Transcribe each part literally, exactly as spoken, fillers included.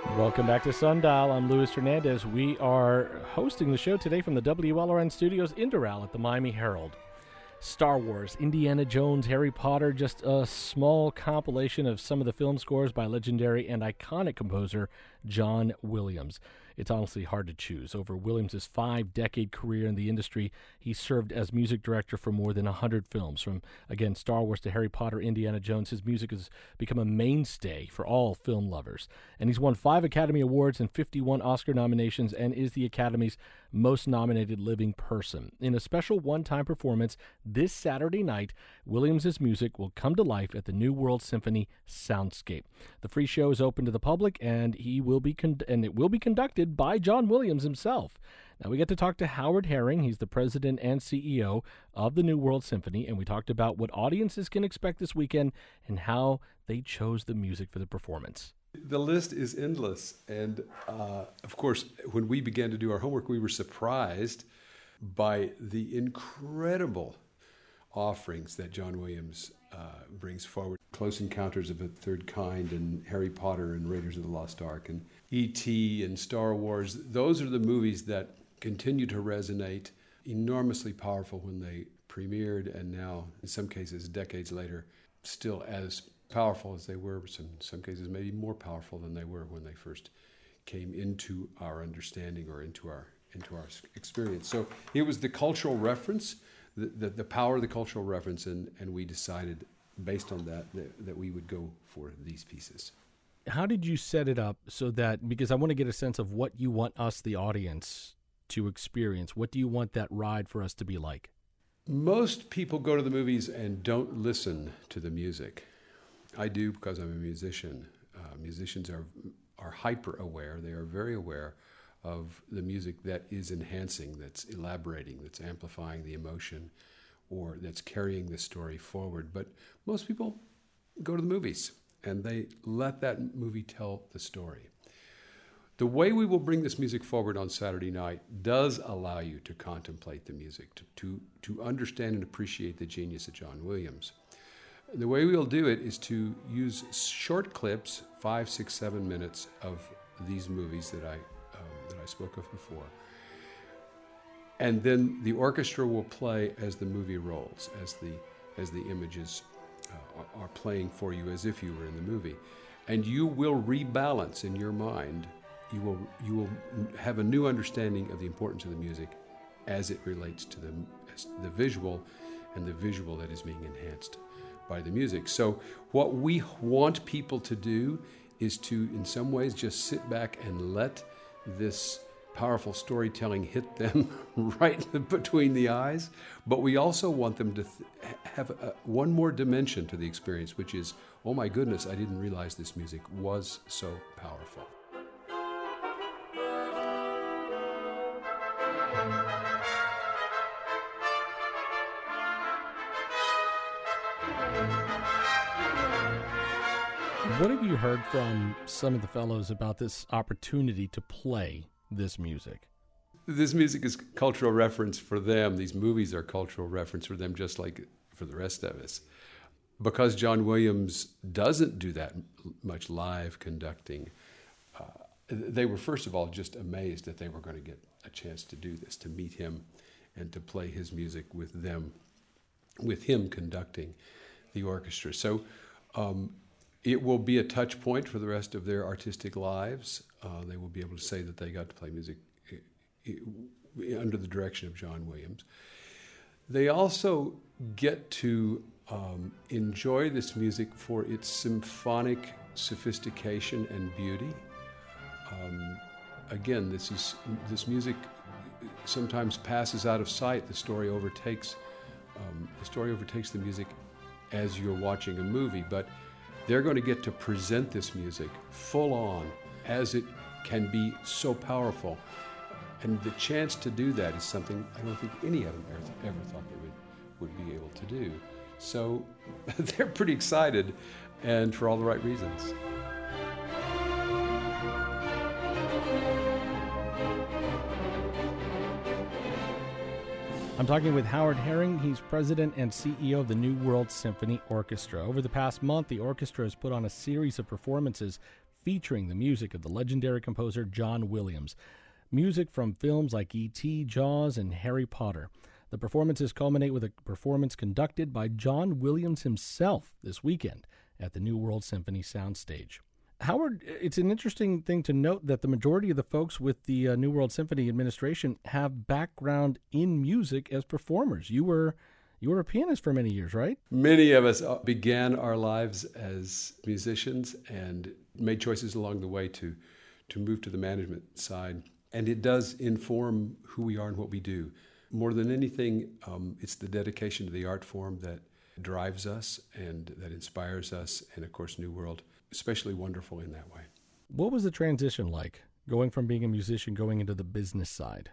Welcome back to Sundial. I'm Luis Hernandez. We are hosting the show today from the W L R N studios in Doral at the Miami Herald. Star Wars, Indiana Jones, Harry Potter, just a small compilation of some of the film scores by legendary and iconic composer John Williams. It's honestly hard to choose. Over Williams' five-decade career in the industry, he served as music director for more than one hundred films. From, again, Star Wars to Harry Potter, Indiana Jones, his music has become a mainstay for all film lovers. And he's won five Academy Awards and fifty-one Oscar nominations and is the Academy's most nominated living person. In a special one-time performance this Saturday night, Williams' music will come to life at the New World Symphony Soundscape. The free show is open to the public, and he will be con- and it will be conducted by John Williams himself. Now, we get to talk to Howard Herring. He's the president and C E O of the New World Symphony, and we talked about what audiences can expect this weekend and how they chose the music for the performance. The list is endless, and uh, of course, when we began to do our homework, we were surprised by the incredible offerings that John Williams uh, brings forward. Close Encounters of a Third Kind and Harry Potter and Raiders of the Lost Ark and E T and Star Wars. Those are the movies that continue to resonate, enormously powerful when they premiered, and now, in some cases, decades later, still as powerful as they were, in some cases maybe more powerful than they were when they first came into our understanding or into our into our experience. So it was the cultural reference, the, the, the power of the cultural reference, and, and we decided, based on that, that, that we would go for these pieces. How did you set it up so that, because I want to get a sense of what you want us, the audience, to experience. What do you want that ride for us to be like? Most people go to the movies and don't listen to the music. I do because I'm a musician. Uh, musicians are are hyper aware. They are very aware of the music that is enhancing, that's elaborating, that's amplifying the emotion, or that's carrying the story forward. But most people go to the movies and they let that movie tell the story. The way we will bring this music forward on Saturday night does allow you to contemplate the music, to to, to understand and appreciate the genius of John Williams. The way we'll do it is to use short clips, five, six, seven minutes of these movies that I um, that I spoke of before, and then the orchestra will play as the movie rolls, as the as the images uh, are, are playing for you, as if you were in the movie, and you will rebalance in your mind. You will you will have a new understanding of the importance of the music as it relates to the the visual, and the visual that is being enhanced by the music. So what we want people to do is to, in some ways, just sit back and let this powerful storytelling hit them right between the eyes. But we also want them to th- have a, one more dimension to the experience, which is, oh my goodness, I didn't realize this music was so powerful. What have you heard from some of the fellows about this opportunity to play this music? This music is cultural reference for them. These movies are cultural reference for them, just like for the rest of us. Because John Williams doesn't do that much live conducting, uh, they were, first of all, just amazed that they were going to get a chance to do this, to meet him and to play his music with them, with him conducting the orchestra. So um, it will be a touch point for the rest of their artistic lives. Uh, they will be able to say that they got to play music under the direction of John Williams. They also get to um, enjoy this music for its symphonic sophistication and beauty. Um, again, this is this music sometimes passes out of sight. The story overtakes um, the story overtakes the music as you're watching a movie, but they're going to get to present this music full on as it can be so powerful. And the chance to do that is something I don't think any of them ever, ever thought they would, would be able to do. So they're pretty excited, and for all the right reasons. I'm talking with Howard Herring. He's president and C E O of the New World Symphony Orchestra. Over the past month, the orchestra has put on a series of performances featuring the music of the legendary composer John Williams. Music from films like E T, Jaws, and Harry Potter. The performances culminate with a performance conducted by John Williams himself this weekend at the New World Symphony Soundstage. Howard, it's an interesting thing to note that the majority of the folks with the uh, New World Symphony Administration have background in music as performers. You were you were a pianist for many years, right? Many of us began our lives as musicians and made choices along the way to, to move to the management side. And it does inform who we are and what we do. More than anything, um, it's the dedication to the art form that drives us and that inspires us. And of course, New World, especially wonderful in that way. What was the transition like, going from being a musician going into the business side?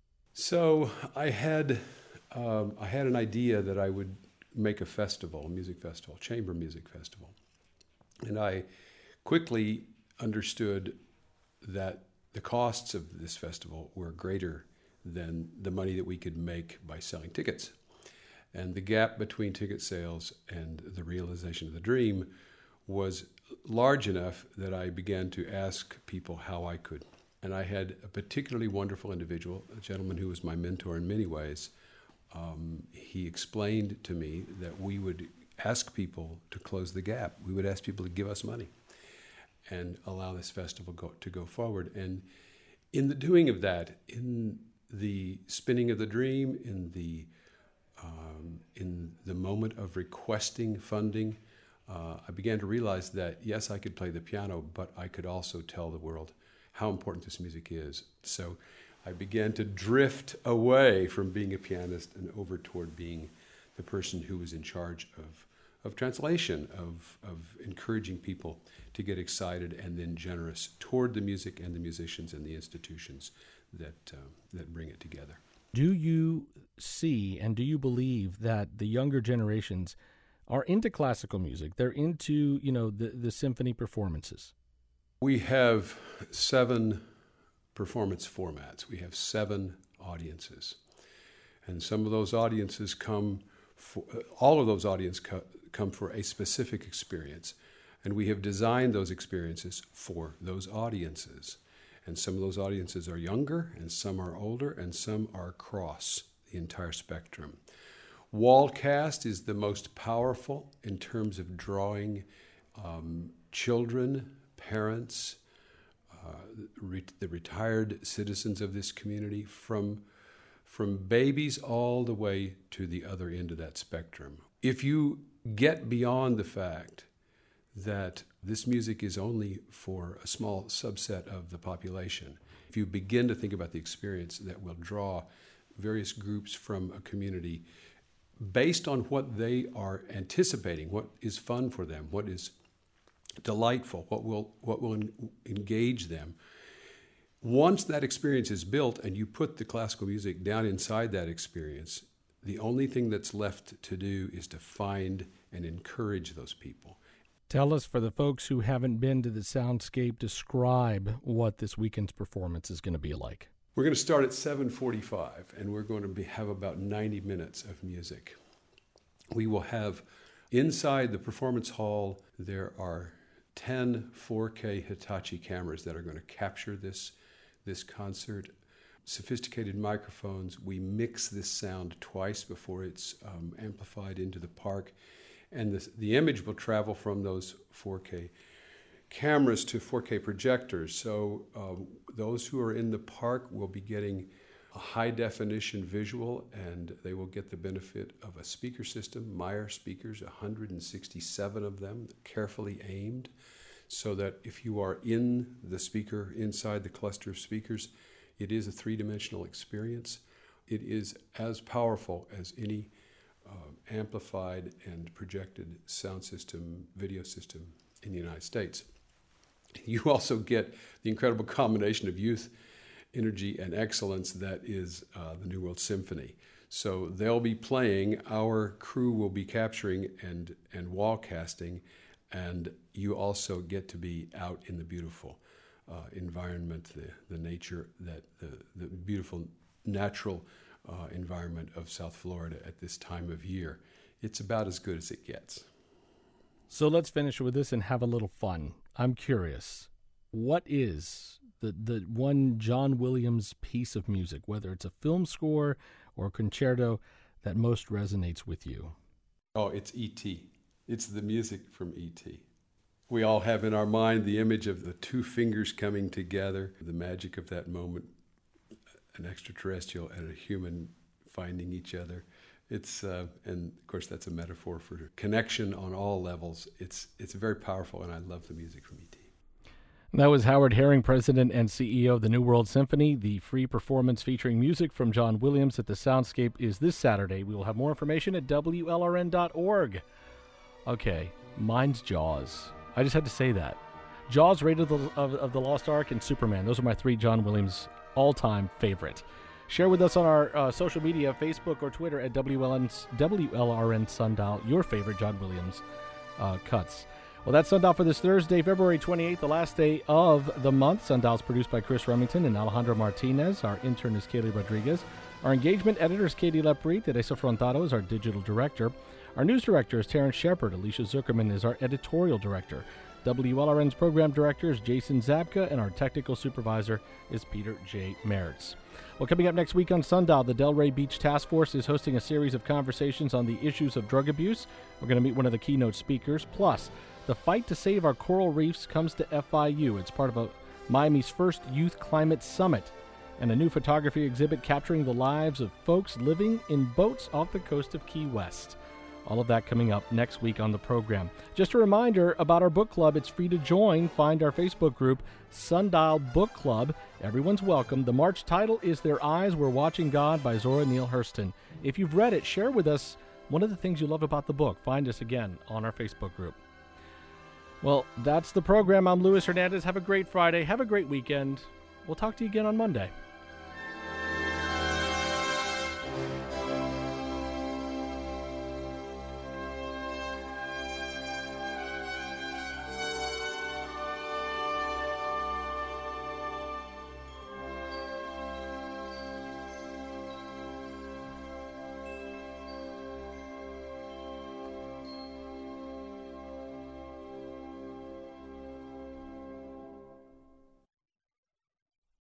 So I had um, I had an idea that I would make a festival, a music festival, chamber music festival. And I quickly understood that the costs of this festival were greater than the money that we could make by selling tickets. And the gap between ticket sales and the realization of the dream was large enough that I began to ask people how I could. And I had a particularly wonderful individual, a gentleman who was my mentor in many ways. Um, he explained to me that we would ask people to close the gap. We would ask people to give us money and allow this festival go, to go forward. And in the doing of that, in the spinning of the dream, in the um, in the moment of requesting funding, uh, I began to realize that, yes, I could play the piano, but I could also tell the world how important this music is. So I began to drift away from being a pianist and over toward being the person who was in charge of of translation, of, of encouraging people to get excited and then generous toward the music and the musicians and the institutions that uh, that bring it together. Do you see and do you believe that the younger generations are into classical music? They're into, you know, the, the symphony performances. We have seven performance formats. We have seven audiences. And some of those audiences come, for, all of those audiences co- come for a specific experience. And we have designed those experiences for those audiences. And some of those audiences are younger, and some are older, and some are across the entire spectrum. Wallcast is the most powerful in terms of drawing um, children, parents, uh, re- the retired citizens of this community, from, from babies all the way to the other end of that spectrum. If you get beyond the fact that this music is only for a small subset of the population, if you begin to think about the experience that will draw various groups from a community based on what they are anticipating, what is fun for them, what is delightful, what will what will en- engage them. Once that experience is built and you put the classical music down inside that experience, the only thing that's left to do is to find and encourage those people. Tell us, for the folks who haven't been to the Soundscape, describe what this weekend's performance is going to be like. We're going to start at seven forty-five, and we're going to be, have about ninety minutes of music. We will have, inside the performance hall, there are ten four K Hitachi cameras that are going to capture this, this concert. Sophisticated microphones. We mix this sound twice before it's um, amplified into the park. And the, the image will travel from those four K cameras to four K projectors. So um, those who are in the park will be getting a high-definition visual, and they will get the benefit of a speaker system, Meyer speakers, one hundred sixty-seven of them, carefully aimed, so that if you are in the speaker, inside the cluster of speakers, it is a three-dimensional experience. It is as powerful as any uh, amplified and projected sound system, video system in the United States. You also get the incredible combination of youth, energy, and excellence that is uh, the New World Symphony. So they'll be playing, our crew will be capturing and, and wall casting, and you also get to be out in the beautiful uh, environment, the, the nature, that the, the beautiful natural uh, environment of South Florida at this time of year. It's about as good as it gets. So let's finish with this and have a little fun. I'm curious. what is the, the one John Williams piece of music, whether it's a film score or a concerto, that most resonates with you? Oh, it's E T It's the music from E T We all have in our mind the image of the two fingers coming together, the magic of that moment, an extraterrestrial and a human finding each other. It's uh, and of course that's a metaphor for connection on all levels. It's it's very powerful, and I love the music from E T That was Howard Herring, President and C E O of the New World Symphony. The free performance featuring music from John Williams at the Soundscape is this Saturday. We will have more information at W L R N dot org. Okay, mine's Jaws. I just had to say that. Jaws, Raiders of the, of, of the Lost Ark, and Superman. Those are my three John Williams all-time favorite. Share with us on our uh, social media, Facebook or Twitter at W L N, W L R N Sundial, your favorite John Williams uh, cuts. Well, that's Sundial for this Thursday, February twenty-eighth, the last day of the month. Sundial's produced by Chris Remington and Alejandro Martinez. Our intern is Kaylee Rodriguez. Our engagement editor is Katie Lepre. Teresa Frontado is our digital director. Our news director is Terrence Shepard. Alicia Zuckerman is our editorial director. W L R N's program director is Jason Zabka, and our technical supervisor is Peter J. Mertz. Well, coming up next week on Sundial, the Delray Beach Task Force is hosting a series of conversations on the issues of drug abuse. We're going to meet one of the keynote speakers. Plus, the fight to save our coral reefs comes to F I U. It's part of a, Miami's first Youth Climate Summit, and a new photography exhibit capturing the lives of folks living in boats off the coast of Key West. All of that coming up next week on the program. Just a reminder about our book club. It's free to join. Find our Facebook group, Sundial Book Club. Everyone's welcome. The March title is Their Eyes Were Watching God by Zora Neale Hurston. If you've read it, share with us one of the things you love about the book. Find us again on our Facebook group. Well, that's the program. I'm Luis Hernandez. Have a great Friday. Have a great weekend. We'll talk to you again on Monday.